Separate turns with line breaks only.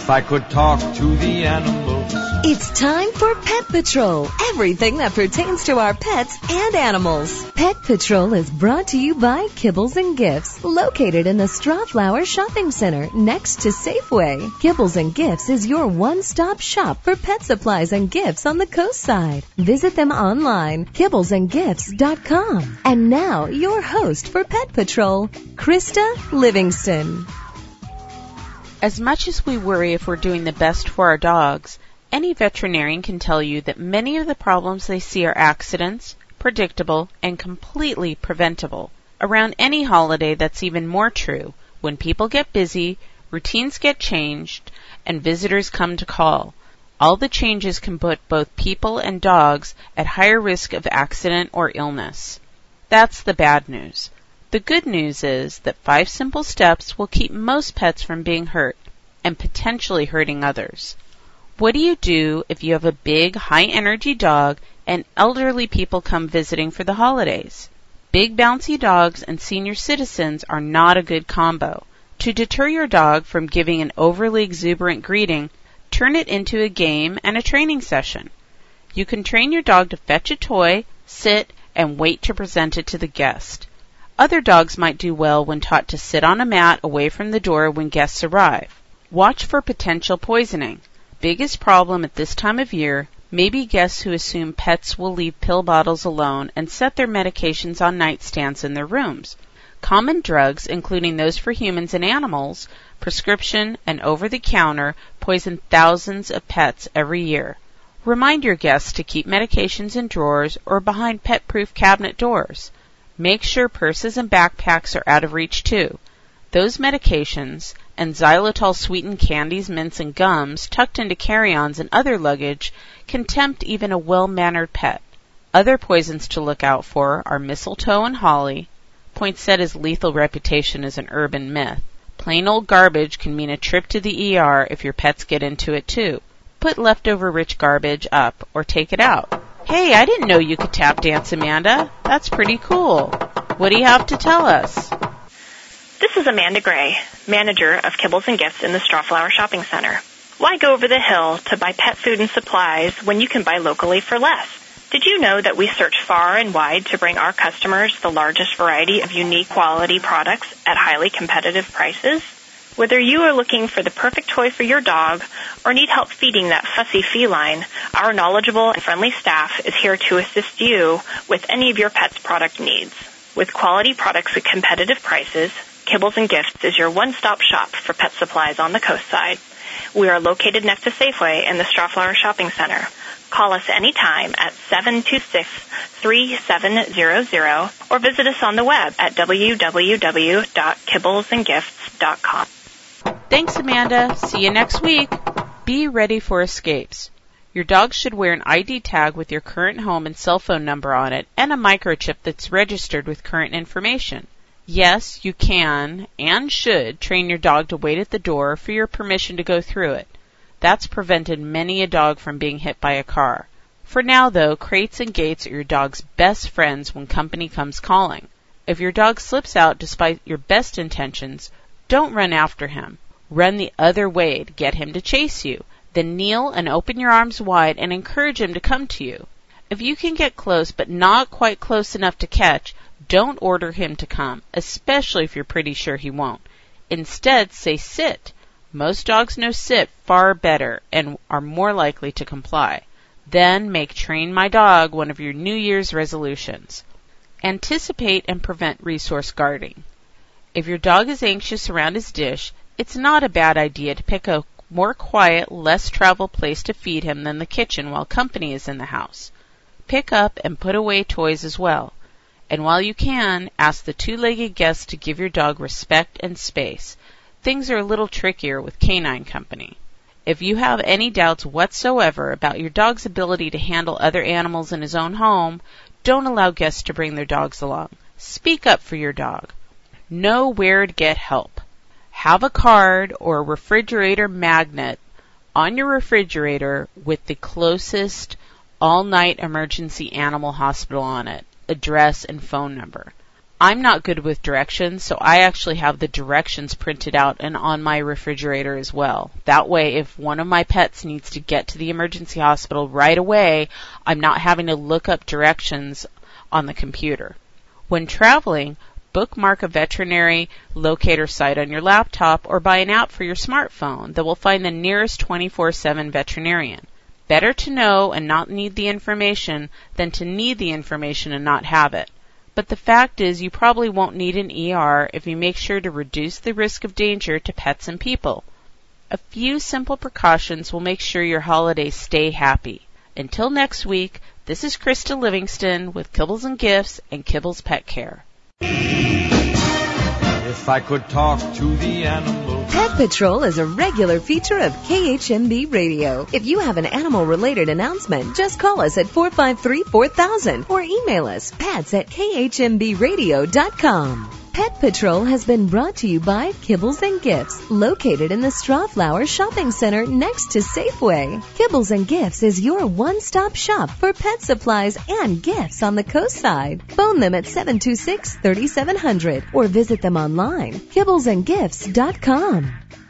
If I could talk to the animals.
It's time for Pet Patrol. Everything that pertains to our pets and animals. Pet Patrol is brought to you by Kibbles and Gifts, located in the Strawflower Shopping Center next to Safeway. Kibbles and Gifts is your one-stop shop for pet supplies and gifts on the coast side. Visit them online, kibblesandgifts.com. And now, your host for Pet Patrol, Krista Livingston.
As much as we worry if we're doing the best for our dogs, any veterinarian can tell you that many of the problems they see are accidents, predictable, and completely preventable. Around any holiday, that's even more true. When people get busy, routines get changed, and visitors come to call. All the changes can put both people and dogs at higher risk of accident or illness. That's the bad news. The good news is that 5 simple steps will keep most pets from being hurt and potentially hurting others. What do you do if you have a big, high-energy dog and elderly people come visiting for the holidays? Big, bouncy dogs and senior citizens are not a good combo. To deter your dog from giving an overly exuberant greeting, turn it into a game and a training session. You can train your dog to fetch a toy, sit, and wait to present it to the guest. Other dogs might do well when taught to sit on a mat away from the door when guests arrive. Watch for potential poisoning. Biggest problem at this time of year may be guests who assume pets will leave pill bottles alone and set their medications on nightstands in their rooms. Common drugs, including those for humans and animals, prescription and over-the-counter, poison thousands of pets every year. Remind your guests to keep medications in drawers or behind pet-proof cabinet doors. Make sure purses and backpacks are out of reach too. Those medications and xylitol-sweetened candies, mints, and gums tucked into carry-ons and other luggage can tempt even a well-mannered pet. Other poisons to look out for are mistletoe and holly. Poinsettia's lethal reputation is an urban myth. Plain old garbage can mean a trip to the ER if your pets get into it too. Put leftover rich garbage up or take it out. Hey, I didn't know you could tap dance, Amanda. That's pretty cool. What do you have to tell us?
This is Amanda Gray, manager of Kibbles and Gifts in the Strawflower Shopping Center. Why go over the hill to buy pet food and supplies when you can buy locally for less? Did you know that we search far and wide to bring our customers the largest variety of unique quality products at highly competitive prices? Whether you are looking for the perfect toy for your dog or need help feeding that fussy feline, our knowledgeable and friendly staff is here to assist you with any of your pet's product needs. With quality products at competitive prices, Kibbles and Gifts is your one-stop shop for pet supplies on the coast side. We are located next to Safeway in the Strawflower Shopping Center. Call us anytime at 726-3700 or visit us on the web at www.kibblesandgifts.com.
Thanks, Amanda. See you next week. Be ready for escapes. Your dog should wear an ID tag with your current home and cell phone number on it and a microchip that's registered with current information. Yes, you can and should train your dog to wait at the door for your permission to go through it. That's prevented many a dog from being hit by a car. For now, though, crates and gates are your dog's best friends when company comes calling. If your dog slips out despite your best intentions, don't run after him. Run the other way to get him to chase you. Then kneel and open your arms wide and encourage him to come to you. If you can get close but not quite close enough to catch, don't order him to come, especially if you're pretty sure he won't. Instead, say sit. Most dogs know sit far better and are more likely to comply. Then make Train My Dog one of your New Year's resolutions. Anticipate and prevent resource guarding. If your dog is anxious around his dish, it's not a bad idea to pick a more quiet, less traveled place to feed him than the kitchen while company is in the house. Pick up and put away toys as well. And while you can, ask the two-legged guest to give your dog respect and space. Things are a little trickier with canine company. If you have any doubts whatsoever about your dog's ability to handle other animals in his own home, don't allow guests to bring their dogs along. Speak up for your dog. Know where to get help. Have a card or a refrigerator magnet on your refrigerator with the closest all-night emergency animal hospital on it, address, and phone number. I'm not good with directions, so I actually have the directions printed out and on my refrigerator as well. That way, if one of my pets needs to get to the emergency hospital right away, I'm not having to look up directions on the computer. When traveling, bookmark a veterinary locator site on your laptop or buy an app for your smartphone that will find the nearest 24/7 veterinarian. Better to know and not need the information than to need the information and not have it. But the fact is you probably won't need an ER if you make sure to reduce the risk of danger to pets and people. A few simple precautions will make sure your holidays stay happy. Until next week, this is Krista Livingston with Kibbles and Gifts and Kibbles Pet Care.
If I could talk to the animals.
Pet Patrol is a regular feature of KHMB Radio. If you have an animal-related announcement, just call us at 453-4000 or email us pets@khmbradio.com. Pet Patrol has been brought to you by Kibbles and Gifts, located in the Strawflower Shopping Center next to Safeway. Kibbles and Gifts is your one-stop shop for pet supplies and gifts on the coast side. Phone them at 726-3700 or visit them online, kibblesandgifts.com.